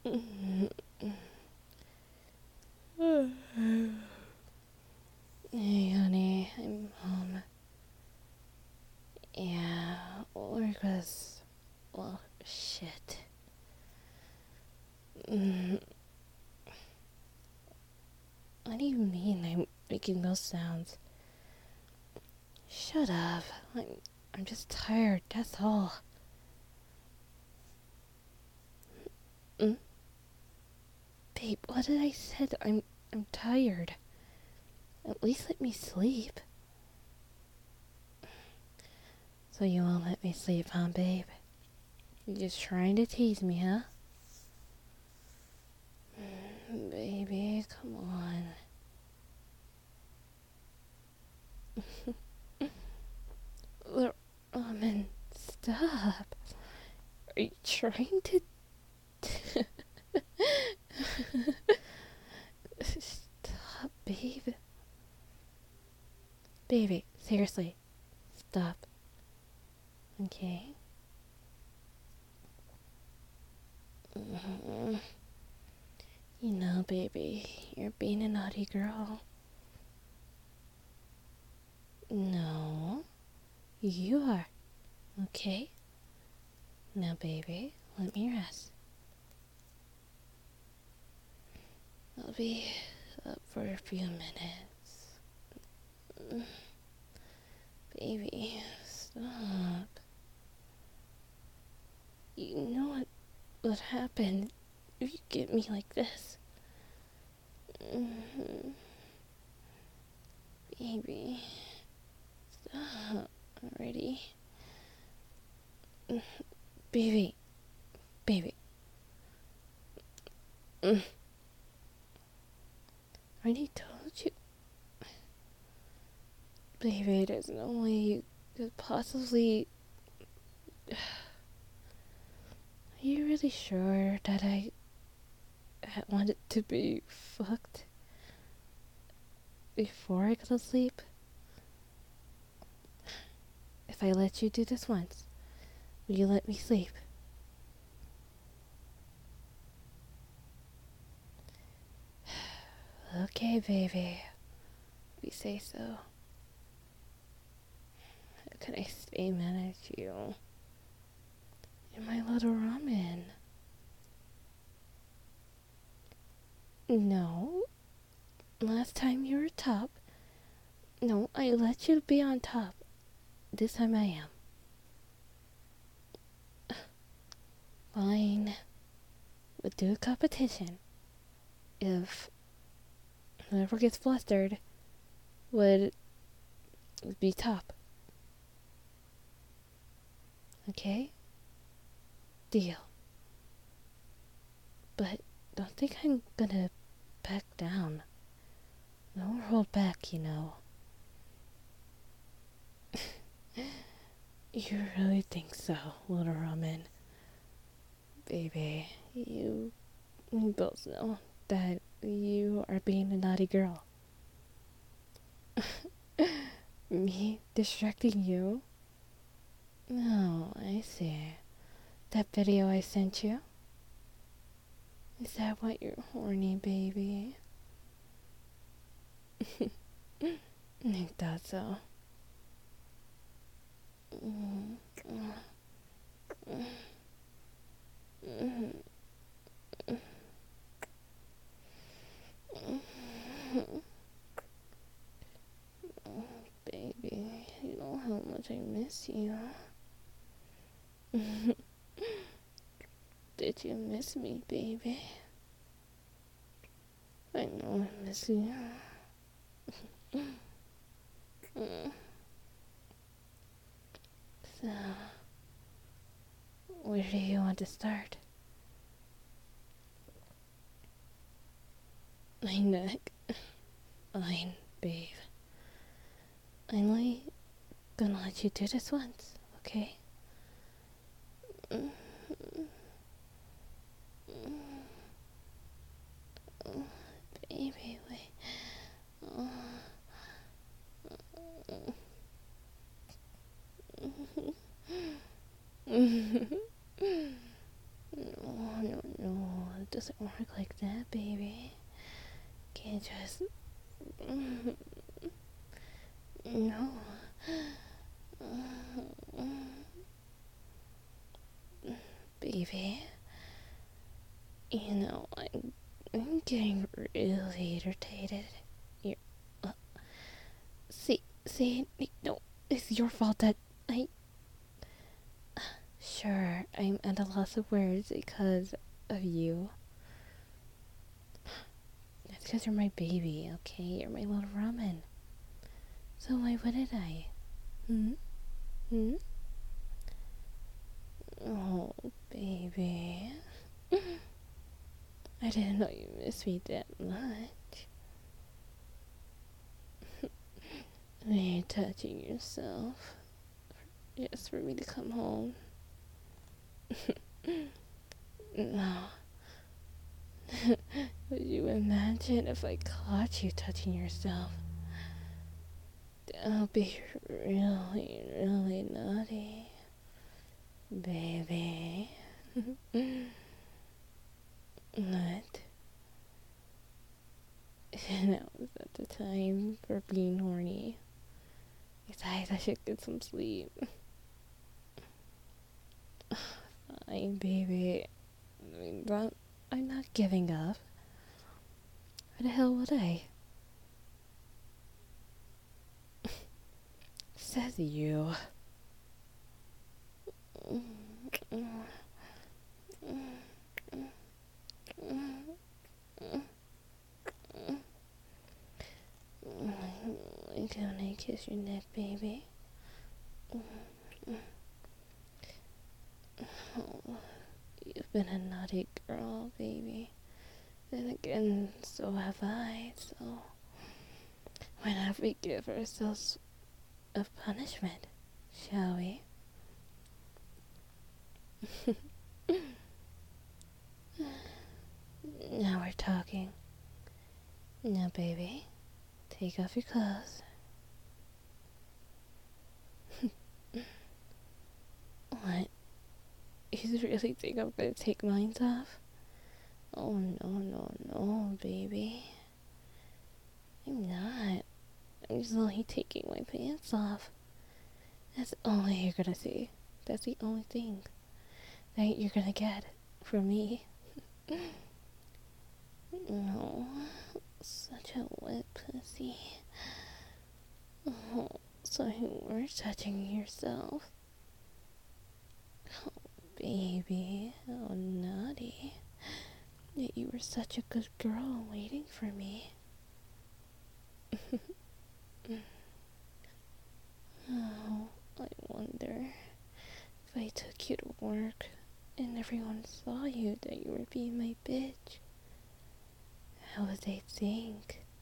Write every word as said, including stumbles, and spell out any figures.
Hey, honey, I'm home. Yeah, work was. Well, shit. Mm, what do you mean I'm making those sounds? Shut up. I'm, I'm just tired, that's all. Mm? Babe, what did I said? I'm, I'm tired. At least let me sleep. So you won't let me sleep, huh, babe? You're just trying to tease me, huh? Mm, baby, come on. Look, Ramen, stop. Are you trying to... Stop, babe. Baby, seriously. Stop. Okay? Mm, You know, baby, you're being a naughty girl. No, you are. Okay? Now, baby, let me rest. I'll be up for a few minutes. Mm, Baby, stop. You know what would happen if you get me like this? Mhm. Baby, stop already. Mm, Baby, baby. Mm, I already told you. Baby, there's no way you could possibly... Are you really sure that I wanted to be fucked before I go to sleep? If I let you do this once, will you let me sleep? Okay, baby. If you say so. How can I stay mad at you? You're my little ramen. No. Last time you were top. No, I let you be on top. This time I am. Fine. We'll do a competition. If whoever gets flustered would be top. Okay? Deal. But don't think I'm gonna back down. Don't hold back, you know. You really think so, little ramen? Baby, you, you both know that you are being a naughty girl. Me distracting you? No, I see. That video I sent you? Is that what you're horny, baby? I thought so. Baby, you know how much I miss you. Did you miss me, baby? I know I miss you. So, where do you want to start? My neck. Fine, babe. I'm only gonna let you do this once, okay? Baby, wait. Oh. No, no, no. doesn't work like that, baby. Can't just... No. Baby. You know, I'm, I'm getting really irritated. You're... Uh, see, see, no, it's your fault that I... Sure, I'm at a loss of words because of you. That's because you're my baby, okay? You're my little ramen. So why wouldn't I? Hmm? Hmm? Oh, baby. I didn't know you missed me that much. You're touching yourself just for me to come home. No. Would you imagine if I caught you touching yourself? That would be really, really naughty. Baby. What? Now is not the time for being horny. Besides, I should get some sleep. Fine, baby. I mean, but I'm not giving up. Why the hell would I? Says you. Can I kiss your neck, baby? Oh, you've been a naughty girl, baby. Then again, so have I, so why not we give ourselves a punishment, shall we? Now we're talking. Now, baby, take off your clothes. What? You really think I'm gonna take mine off? Oh, no, no, no, baby. I'm not. I'm just only taking my pants off. That's all you're gonna see. That's the only thing that you're gonna get from me. No, such a wet pussy. Oh, so you were touching yourself. Oh, baby, how naughty. That you were such a good girl waiting for me. Oh, I wonder if I took you to work and everyone saw you that you were being my bitch, how would they think?